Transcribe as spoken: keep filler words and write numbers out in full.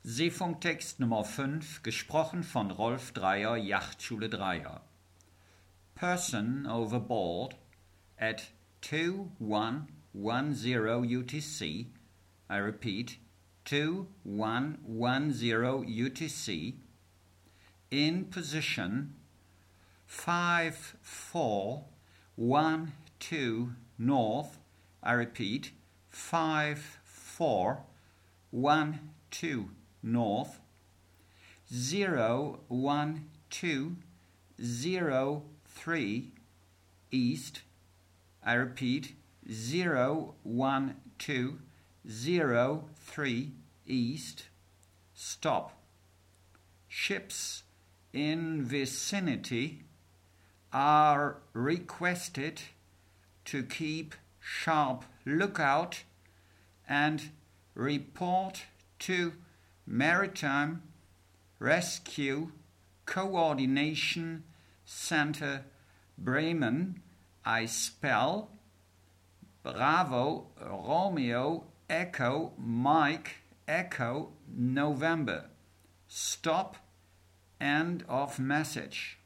Seefunktext Nummer fünf, gesprochen von Rolf Dreier, Yachtschule Dreier. Person overboard at two one one zero U T C. I repeat, two one one zero U T C. In position five four one two north. I repeat, five four one two north, zero one two zero three east. I repeat, zero one two zero three east. Stop. Ships in vicinity are requested to keep sharp lookout and report to Maritime Rescue Coordination Center Bremen. I spell Bravo Romeo Echo Mike Echo November. Stop. End of message.